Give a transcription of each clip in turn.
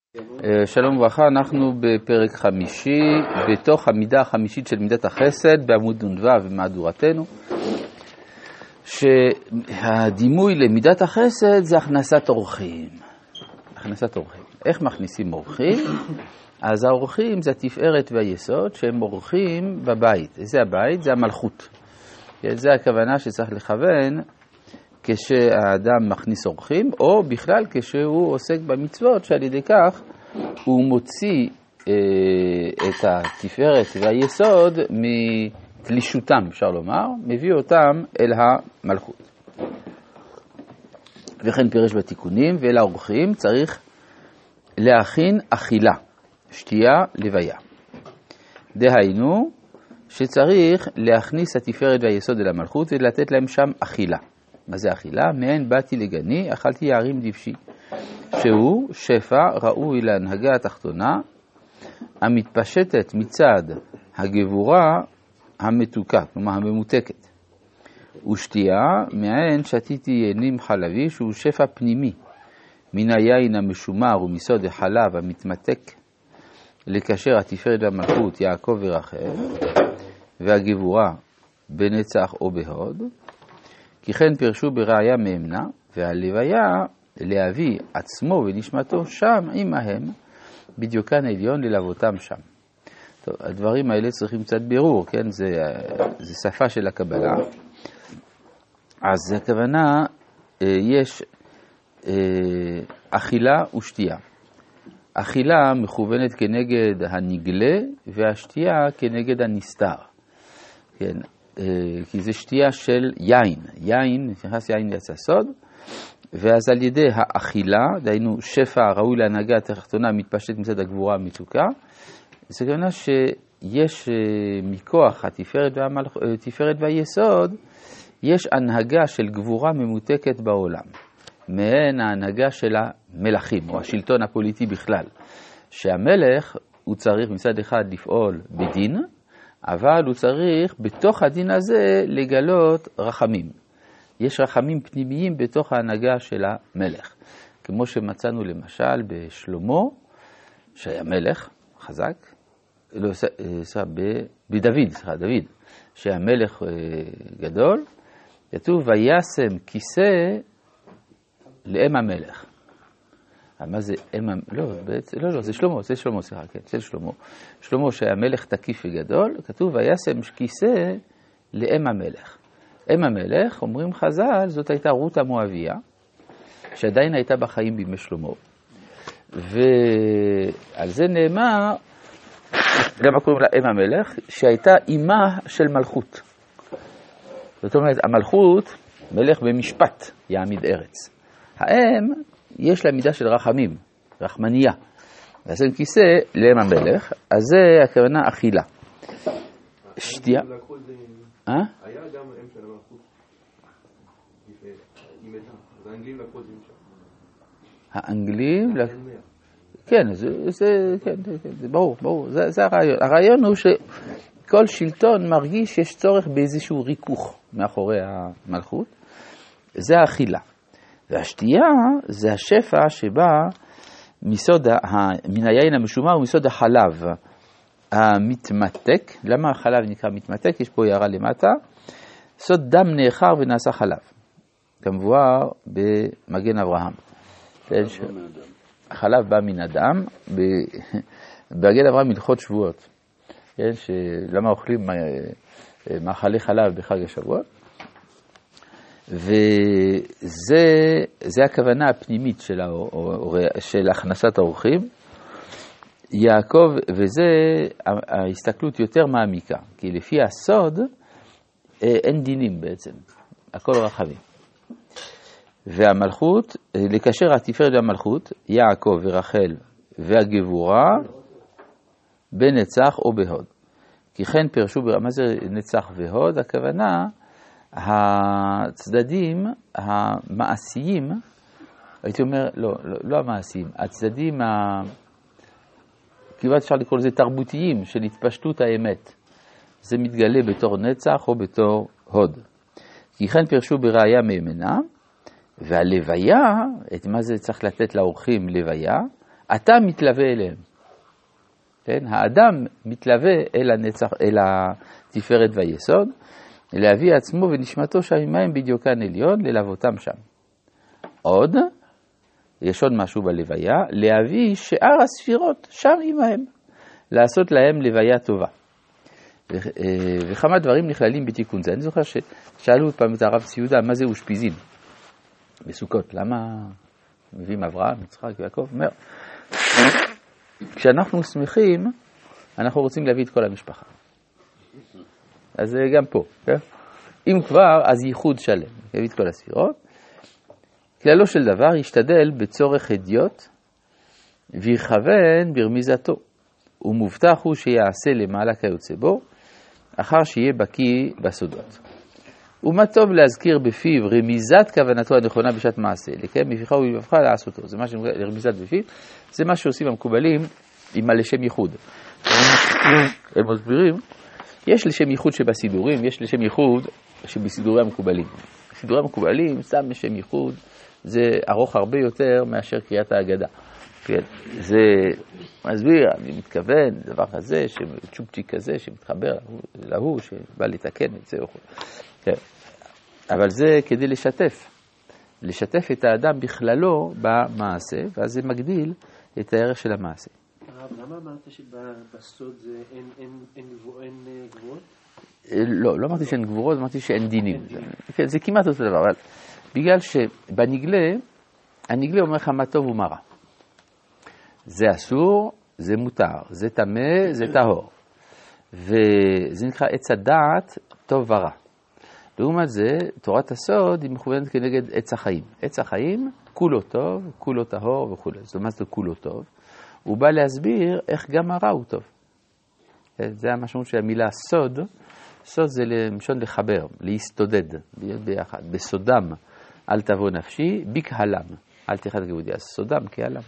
שלום וברכה, אנחנו בפרק חמישי, בתוך המידה החמישית של מידת החסד, בעמוד נ"ו במהדורתנו, שהדימוי למידת החסד זה הכנסת אורחים. הכנסת אורחים. איך מכניסים אורחים? אז האורחים זה התפארת והיסוד שהם אורחים בבית. זה הבית, זה המלכות. זה הכוונה שצריך לכוון כשהאדם מכניס אורחים, או בכלל כשהוא עוסק במצוות שעל ידי כך הוא מוציא את התפארת והיסוד מתלישותם, אפשר לומר, מביא אותם אל המלכות. וכן פירש בתיקונים, ואל האורחים צריך להכין אכילה, שתייה, לוויה. דהיינו שצריך להכניס התפארת והיסוד אל המלכות ולתת להם שם אכילה. מה זה אכילה? מעין באתי לגני, אכלתי יערים דבשי. שהוא שפע ראוי להנהגה התחתונה, המתפשטת מצד הגבורה המתוקה, כלומר הממותקת. ושתייה, מעין שתיתי ינים חלבי, שהוא שפע פנימי, מן היין המשומר ומסוד החלב המתמתק, לקשר התפארת והמלכות יעקב ורחל, והגבורה בנצח או בהוד, כי כן פרשו בראיה מאמנה, והלוויה להביא עצמו ונשמתו שם עמהם, בדיוקן עליון ללוותם שם. טוב, הדברים האלה צריכים קצת בירור, כן? זה שפה של הקבלה. אז הכוונה, יש אכילה ושתייה. אכילה מכוונת כנגד הנגלה, והשתייה כנגד הנסתר. כן? כי זה שתייה של יין. יין, נכנס יין יצא סוד, ואז על ידי האכילה, דהיינו שפע ראוי להנהגה התחתונה מתפשט מצד הגבורה המתוקה, זה כמובן שיש מכוח התפארת והיסוד, יש הנהגה של גבורה ממותקת בעולם, מעין ההנהגה של המלכים, או השלטון הפוליטי בכלל, שהמלך הוא צריך מצד אחד לפעול בדין, אבל הוא צריך בתוך הדין הזה לגלות רחמים. יש רחמים פנימיים בתוך ההנהגה של המלך. כמו שמצאנו למשל בשלמה, שהיה מלך חזק, דוד, שהיה מלך גדול, כתוב, וישם כיסא לאם המלך. מה זה אם המלך? לא, זה שלמה, סליחה, כן, זה שלמה. שלמה שהיה מלך תקיף וגדול, כתוב, וישם כיסא לאם המלך. אם המלך, אומרים חז"ל, זאת הייתה רות המואביה, שעדיין הייתה בחיים בימי שלמה. ועל זה נאמר, למה קוראים לה אם המלך? שהייתה אימה של מלכות. זאת אומרת, המלכות, מלך במשפט, יעמיד ארץ. האם, יש לה מידה של רחמים, רחמניה. ועשם כיסא לאם המלך, אז זה הכוונה אכילה. שתייה. היה גם אם של המלכות. אז האנגלים לקחו את זה משם. האנגלים? כן, זה ברור. זה הרעיון. הרעיון הוא שכל שלטון מרגיש שיש צורך באיזשהו ריכוך מאחורי המלכות. זה האכילה. והשתייה זה השפע שבא מן היין המשומר ומסוד החלב המתמתק. למה החלב נקרא מתמתק? יש פה הערה למטה. סוד דם נאחר ונעשה חלב. כמבואר במגן אברהם. החלב בא מן הדם. במגן אברהם מלכות שבועות. למה אוכלים מאכלי חלב בחג השבועות? וזה הכוונה הפנימית של הכנסת האורחים. יעקב, וזה ההסתכלות יותר מעמיקה, כי לפי הסוד אין דינים בעצם, הכל רחבים. והמלכות, לקשר התפארת והמלכות, יעקב ורחל והגבורה, בנצח או בהוד. כי כן פרשו, מה זה נצח והוד? הכוונה, הצדדים המעשיים, הייתי אומר, לא המעשיים, הצדדים כמעט אפשר לקרוא לזה תרבותיים של התפשטות האמת. זה מתגלה בתור נצח או בתור הוד. כי כן פרשו בראיה מאמנה, והלוויה, את מה זה צריך לתת לאורחים לוויה? אתה מתלווה אליהם. כן? האדם מתלווה אל התפארת והיסוד, להביא עצמו ונשמתו שם עמהם בדיוקן עליון, ללוותם שם. עוד, יש עוד משהו בלוויה, להביא שאר הספירות שם עמהם, לעשות להם לוויה טובה. וכמה דברים נכללים בתיקון זה. אני זוכר ששאלו פעם את הרב ציודה, מה זה אושפיזין? בסוכות, למה מביאים אברהם, יצחק ויעקב? אומר, כשאנחנו שמחים, אנחנו רוצים להביא את כל המשפחה. אז גם פה, כן? אם כבר, אז ייחוד שלם, להביא את כל הספירות. כללו של דבר, ישתדל בצורך הדיוט, ויכוון ברמיזתו. ומובטח הוא שיעשה למעלה כיוצא בו, אחר שיהיה בקיא בסודות. ומה טוב להזכיר בפיו רמיזת כוונתו הנכונה בשעת מעשה, לקיים מפיחה ולבבך לעשותו. זה מה שנקרא רמיזת בפיו, זה מה שעושים המקובלים עם הלשם ייחוד. הם מסבירים, יש לשם ייחוד שבסידורים, יש לשם ייחוד שבסידורי המקובלים. בסידורי המקובלים, שם לשם ייחוד, זה ארוך הרבה יותר מאשר קריאת ההגדה. כן, זה מסביר, אני מתכוון, דבר כזה, צ'ופצ'יק כזה, שמתחבר להוא, שבא לתקן את זה. כן. אבל זה כדי לשתף את האדם בכללו במעשה, ואז זה מגדיל את הערך של המעשה. למה אמרת שבסוד אין גבורות? לא אמרתי שאין גבורות, אמרתי שאין דינים. זה כמעט אותו דבר, אבל בגלל שבנגלה, הנגלה אומר לך מה טוב ומה רע. זה אסור, זה מותר, זה טמא, זה טהור. וזה נקרא עץ הדעת טוב ורע. לעומת זה, תורת הסוד היא מכוונת כנגד עץ החיים. עץ החיים, כולו טוב, כולו טהור וכו'. זאת אומרת, זה כולו טוב. הוא בא להסביר איך גם הרע הוא טוב. זה המשמעות של המילה סוד. סוד זה למשון לחבר, להסתודד, להיות ביחד. בסודם, אל תבוא נפשי, בקהלם. אל תחד כבודי. אז סודם כהלם.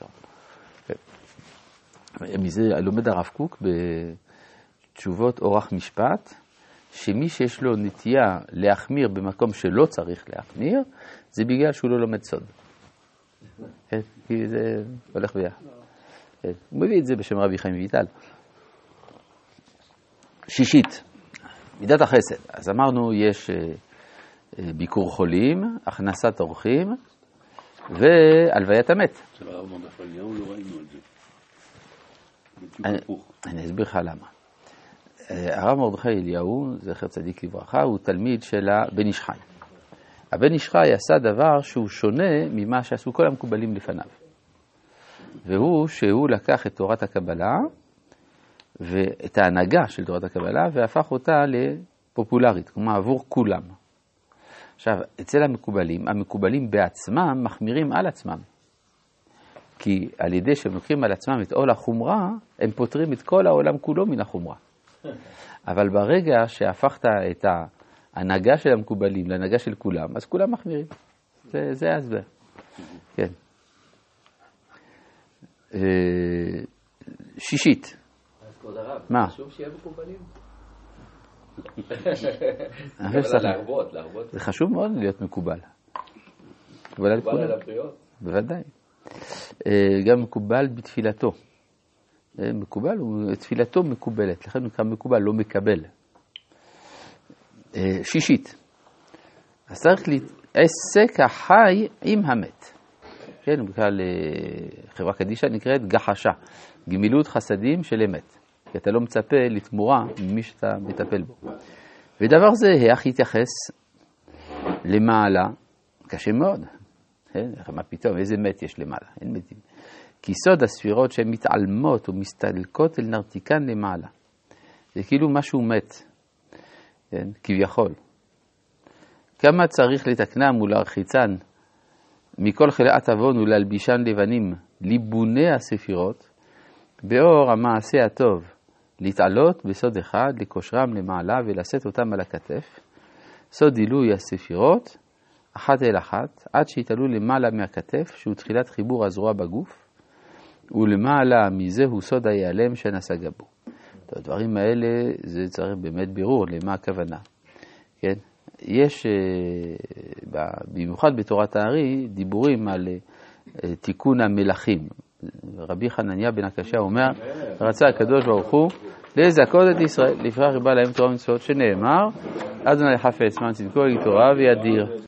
מזה לומד הרב קוק בתשובות אורח משפט, שמי שיש לו נטייה להחמיר במקום שלא צריך להחמיר, זה בגלל שהוא לא לומד סוד. כי זה הולך ביחד. הוא מביא את זה בשם רבי חיים ויטל. שישית, מידת החסד. אז אמרנו, יש ביקור חולים, הכנסת אורחים, והלוויית המת. של הרב מרדכי אליהו לא ראינו את זה. אני אסביר לך למה. הרב מרדכי אליהו, זכר צדיק לברכה, הוא תלמיד של הבן איש חי. הבן איש חי עשה דבר שהוא שונה ממה שעשו כל המקובלים לפניו. והוא שהוא לקח את תורת הקבלה, ואת ההנהגה של תורת הקבלה, והפך אותה לפופולרית, כלומר עבור כולם. עכשיו, אצל המקובלים בעצמם מחמירים על עצמם. כי על ידי שהם לוקחים על עצמם את עול החומרה, הם פותרים את כל העולם כולו מן החומרה. אבל ברגע שהפכת את ההנהגה של המקובלים להנהגה של כולם, אז כולם מחמירים. זה ההסבר. כן. שישית. אז כבוד הרב, מה? חשוב שיהיה מקובלים. להרבות. זה חשוב מאוד להיות מקובל. מקובל על הבריות. בוודאי. גם מקובל בתפילתו. מקובל, תפילתו מקובלת, לכן נקרא מקובל, לא מקבל. שישית. אז צריך עסק החי עם המת. כן, בכלל חברה קדישה נקראת גחשה, גמילות חסדים של אמת. כי אתה לא מצפה לתמורה ממי שאתה מטפל בו. ודבר זה, איך יתייחס למעלה, קשה מאוד. מה פתאום, איזה מת יש למעלה? אין מתים. כי סוד הספירות שהן מתעלמות ומסתלקות אל נרתיקן למעלה. זה כאילו משהו מת, כן? כביכול. כמה צריך לתקנם ולהרחיצן מכל חלאת אבון ולהלבישן לבנים, ליבוני הספירות, באור המעשה הטוב, להתעלות בסוד אחד, לקושרם למעלה ולשאת אותם על הכתף, סוד דילוי הספירות, אחת אל אחת, עד שיתעלו למעלה מהכתף, שהוא תחילת חיבור הזרוע בגוף, ולמעלה מזה הוא סוד היעלם שנסגה בו. הדברים האלה, זה צריך באמת בירור למה הכוונה. כן? יש, במיוחד בתורת הארי, דיבורים על תיקון המלאכים. רבי חנניה בן הקשה אומר, רצה הקדוש ברוך הוא לזכות את ישראל, לפיכך בא להם תורה ומצוות שנאמר, אדוני חפץ למען צדקו לתורה וידיר.